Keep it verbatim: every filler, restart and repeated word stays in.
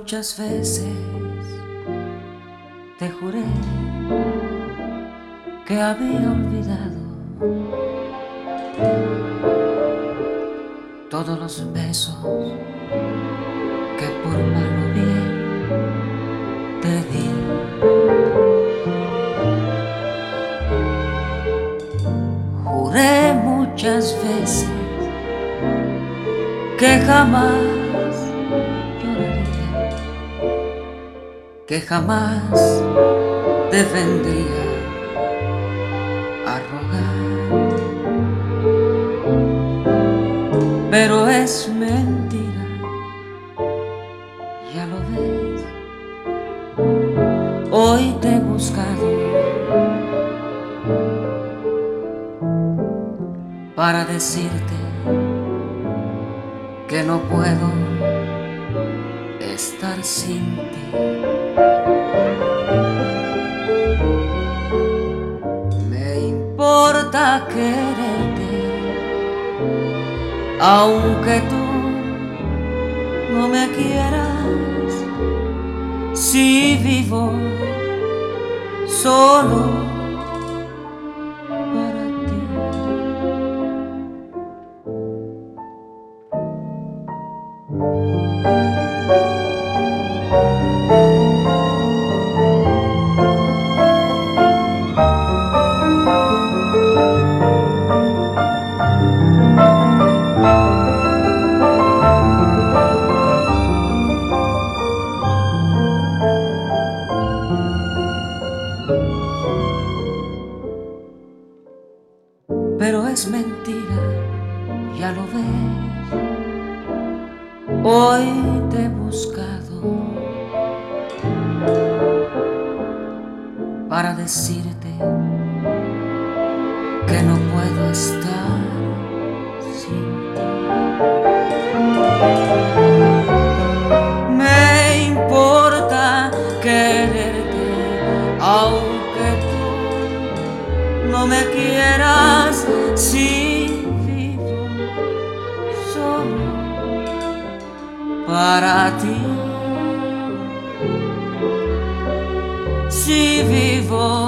Muchas veces te juré que había olvidado todos los besos que por mal o bien te di. Juré muchas veces que jamás lloraría, que jamás te vendría a rogar, pero es mentira, ya lo ves. Hoy te he buscado para decirte que no puedo estar sin ti. Me importa quererte, aunque tú no me quieras, si vivo solo para ti. Pero es mentira, ya lo ves. Hoy te he buscado para decirte que no puedo estar sin ti. Me importa quererte, aunque tú no me quieras, si vivo solo para ti, si vivo